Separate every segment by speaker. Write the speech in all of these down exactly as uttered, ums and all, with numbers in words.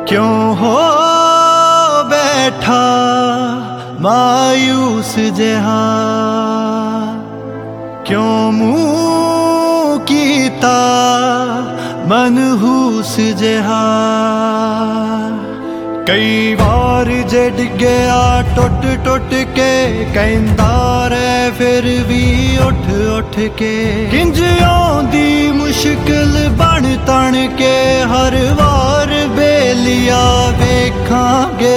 Speaker 1: क्यों हो बैठा मायूस जहा, क्यों मुँह कीता मनहूस जहा। कई बार जे डिगया टुट टुट के, कहंदा रहे फिर भी उठ उठ के। किंज आउंदी मुश्किल बन तन के, हर वार बेलिया वेखांगे।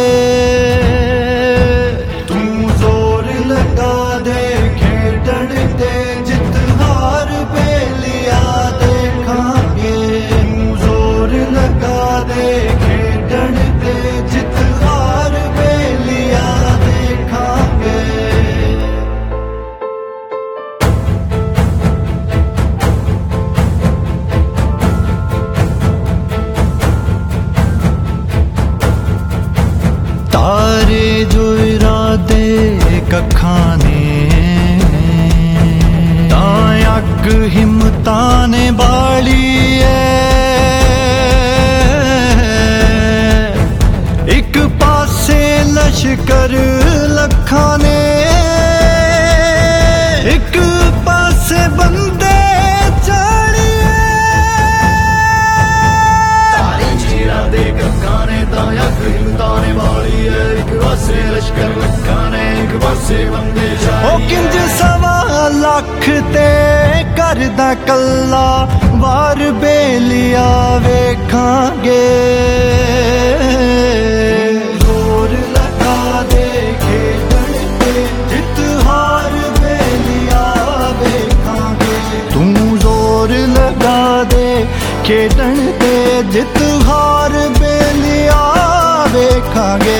Speaker 1: तू जोर लगा दे खेडण ते, जित हार बेलिया देखांगे। तू जोर लगा दे खेडण ते, जित हार बेलिया देखांगे। तारे जो इरादे कखां ने, तां अग हिम्मतां ने बाली है। एक पासे लश्कर लखां ने, एक पासे बंदे चालिए।
Speaker 2: तारे चीरा दे कखां ने, तां अग हिम्मतां ने बाली है। एक पासे लश्कर लखां ने, एक पासे बंदे चालिए।
Speaker 1: ओ किंज सवा लख ते करदा कल्ला, वार बेलिया वेखांगे। जोर लगा दे खेडण ते, जित हार बेलिया वेखांगे। तू जोर लगा दे खेडण ते, जित हार बेलिया वेखांगे।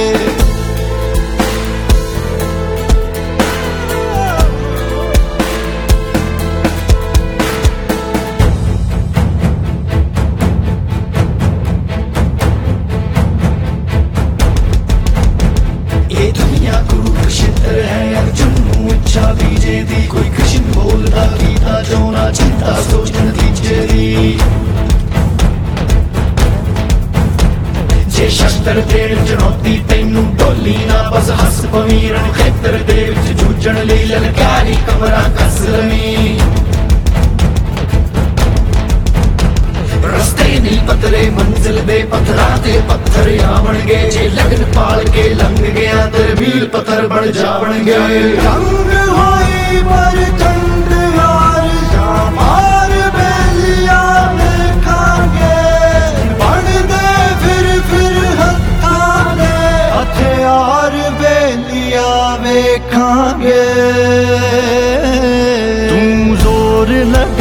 Speaker 2: बीजे दी कोई कृष्ण बोलदा कीता जोना, चिंता सोच नतीजे दी। जे शस्त्र देण चुनौती तैनू डोली ना, बस हस पवीरण खेतर दे विच जूझण लई ललकारी कमरा कस लवी। रस्ते नहीं पतरे मंजिल दे, पत्थरां ते पत्थर आवणगे। जे लगन पाल के लंघ गया ते मील पत्थर बन जावणगे।
Speaker 1: रंग होई पर चंद यार, मार बेलिया वेखांगे। बन दे फिर फिर हत्थां दे, हथियार बेलिया वेखांगे। तू जोर लगा